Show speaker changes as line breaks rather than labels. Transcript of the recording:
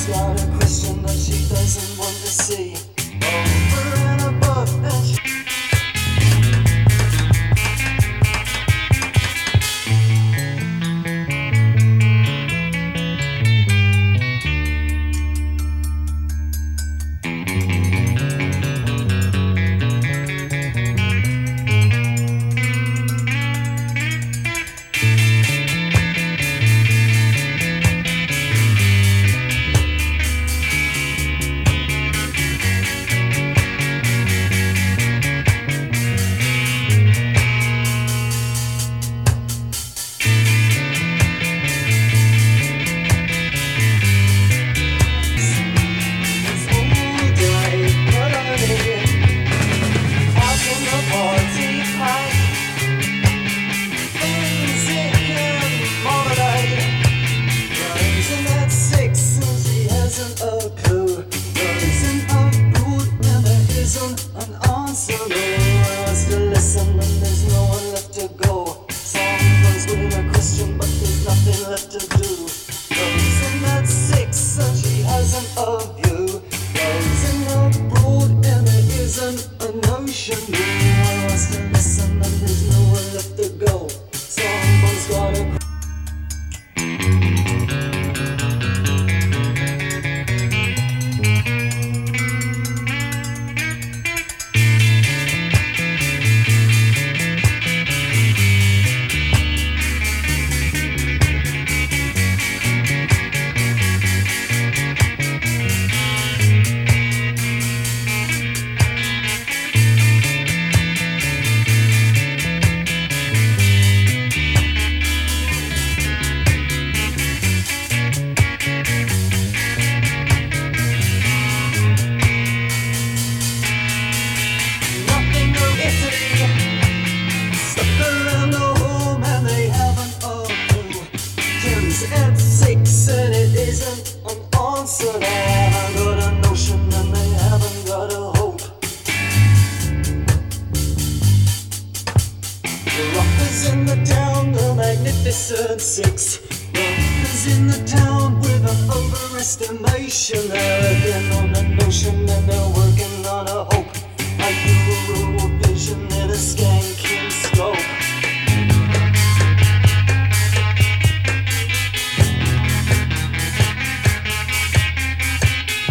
got a question that she doesn't want to see. Over and above, and she at 6 and it isn't an answer. They haven't got a notion and they haven't got a hope. The rockers in the town, the magnificent 6. Rockers in the town with an overestimation. They're working on a notion and they're working on a hope.